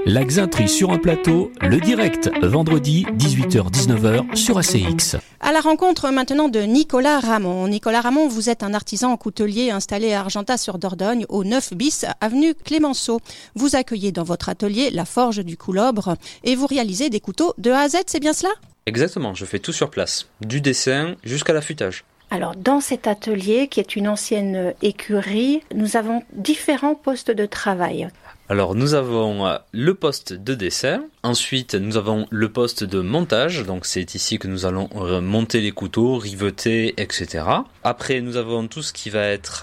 La Xintrie sur un plateau, le direct, vendredi 18h-19h sur ACX. À la rencontre maintenant de Nicolas Ramon. Nicolas Ramon, vous êtes un artisan coutelier installé à Argentat-sur-Dordogne, au 9 bis, avenue Clémenceau. Vous accueillez dans votre atelier la forge du Coulobre et vous réalisez des couteaux de A à Z, c'est bien cela ? Exactement, je fais tout sur place, du dessin jusqu'à l'affûtage. Alors, dans cet atelier, qui est une ancienne écurie, nous avons différents postes de travail. Alors, nous avons le poste de dessin, ensuite nous avons le poste de montage, donc c'est ici que nous allons monter les couteaux, riveter, etc. Après, nous avons tout ce qui va être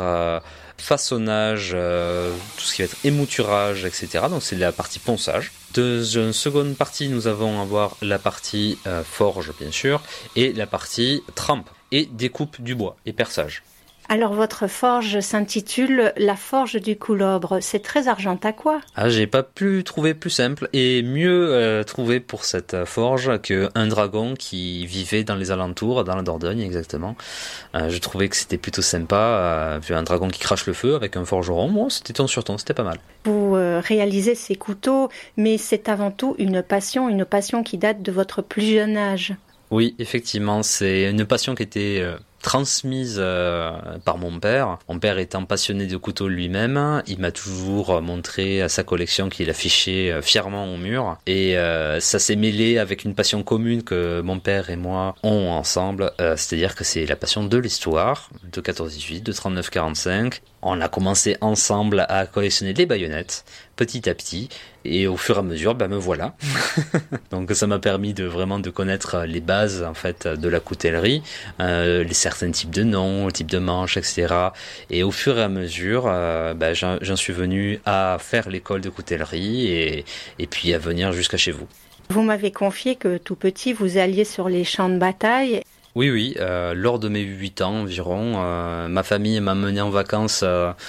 façonnage, tout ce qui va être émouturage, etc. Donc c'est la partie ponçage. Dans une seconde partie, nous allons avoir la partie forge, bien sûr, et la partie trempe, et découpe du bois, et perçage. Alors votre forge s'intitule La Forge du Coulobre, c'est très argentacois. J'ai pas pu trouver plus simple et mieux trouvé pour cette forge qu'un dragon qui vivait dans les alentours, dans la Dordogne exactement. Je trouvais que c'était plutôt sympa, un dragon qui crache le feu avec un forgeron, bon, c'était ton sur ton, c'était pas mal. Vous réalisez ces couteaux, mais c'est avant tout une passion qui date de votre plus jeune âge. Oui, effectivement, c'est une passion qui était transmise par mon père. Mon père étant passionné de couteaux lui-même, il m'a toujours montré sa collection qu'il affichait fièrement au mur. Et ça s'est mêlé avec une passion commune que mon père et moi ont ensemble, c'est-à-dire que c'est la passion de l'histoire, de 14-18, de 39-45. On a commencé ensemble à collectionner les baïonnettes, petit à petit, et au fur et à mesure, me voilà. Donc ça m'a permis de vraiment de connaître les bases en fait de la coutellerie, les certains types de noms, types de manches, etc. Et au fur et à mesure, j'en suis venu à faire l'école de coutellerie et puis à venir jusqu'à chez vous. Vous m'avez confié que tout petit, vous alliez sur les champs de bataille. Oui, lors de mes 8 ans environ, ma famille m'a mené en vacances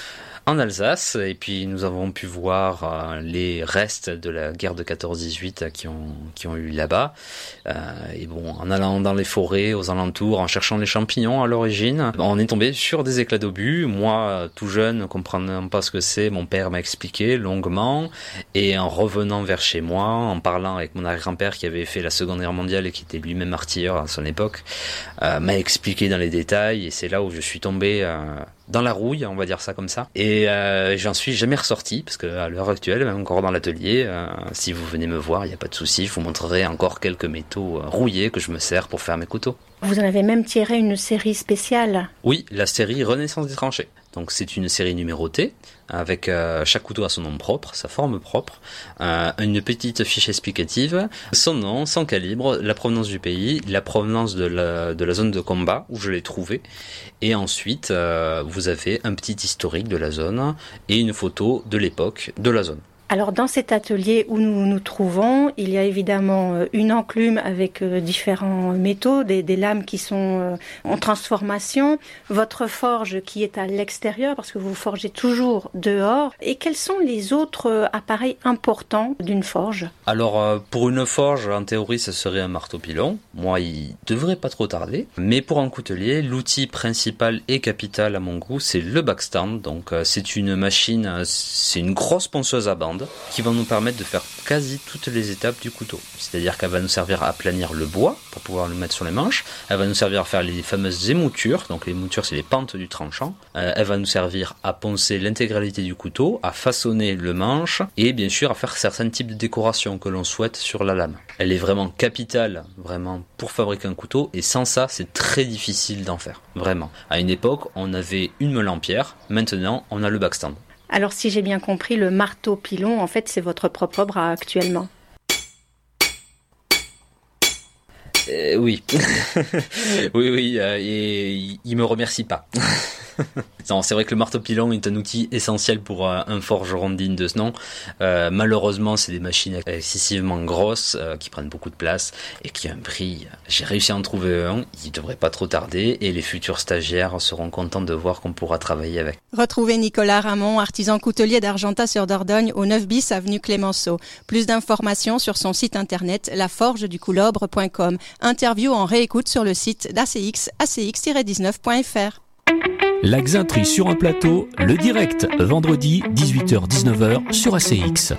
en Alsace et puis nous avons pu voir les restes de la guerre de 14-18 qui ont eu là-bas. Et bon, en allant dans les forêts aux alentours, en cherchant les champignons à l'origine, on est tombé sur des éclats d'obus. Moi, tout jeune, ne comprenant pas ce que c'est, mon père m'a expliqué longuement. Et en revenant vers chez moi, en parlant avec mon arrière-grand-père qui avait fait la Seconde Guerre mondiale et qui était lui-même artilleur à son époque, m'a expliqué dans les détails. Et c'est là où je suis tombé dans la rouille, on va dire ça comme ça. Et j'en suis jamais ressorti, parce qu'à l'heure actuelle, même encore dans l'atelier, si vous venez me voir, il n'y a pas de souci, je vous montrerai encore quelques métaux rouillés que je me sers pour faire mes couteaux. Vous en avez même tiré une série spéciale. Oui, la série Renaissance des tranchées. Donc c'est une série numérotée, avec chaque couteau a son nom propre, sa forme propre, une petite fiche explicative, son nom, son calibre, la provenance du pays, la provenance de la zone de combat où je l'ai trouvé, et ensuite vous avez un petit historique de la zone et une photo de l'époque de la zone. Alors dans cet atelier où nous nous trouvons, il y a évidemment une enclume avec différents métaux, des lames qui sont en transformation, votre forge qui est à l'extérieur parce que vous forgez toujours dehors. Et quels sont les autres appareils importants d'une forge ? Alors pour une forge, en théorie, ce serait un marteau-pilon. Moi, il devrait pas trop tarder. Mais pour un coutelier, l'outil principal et capital à mon goût, c'est le backstand. Donc c'est une machine, c'est une grosse ponceuse à bande qui va nous permettre de faire quasi toutes les étapes du couteau. C'est-à-dire qu'elle va nous servir à planir le bois pour pouvoir le mettre sur les manches. Elle va nous servir à faire les fameuses émoutures. Donc les émoutures, c'est les pentes du tranchant. Elle va nous servir à poncer l'intégralité du couteau, à façonner le manche et bien sûr à faire certains types de décorations que l'on souhaite sur la lame. Elle est vraiment capitale, vraiment pour fabriquer un couteau, et sans ça, c'est très difficile d'en faire. Vraiment. À une époque, on avait une meule en pierre. Maintenant, on a le backstand. Alors si j'ai bien compris, le marteau-pilon, en fait, c'est votre propre bras actuellement. Oui. oui, et il me remercie pas. Non, c'est vrai que le marteau-pilon est un outil essentiel pour un forgeron digne de ce nom. Malheureusement, c'est des machines excessivement grosses qui prennent beaucoup de place et qui ont un prix. J'ai réussi à en trouver un, il devrait pas trop tarder et les futurs stagiaires seront contents de voir qu'on pourra travailler avec. Retrouvez Nicolas Ramon, artisan coutelier d'Argentat-sur-Dordogne au 9 bis avenue Clémenceau. Plus d'informations sur son site internet laforgeducoulobre.com. Interview en réécoute sur le site d'ACX, acx-19.fr. La Xintrie sur un plateau, le direct, vendredi 18h-19h sur ACX.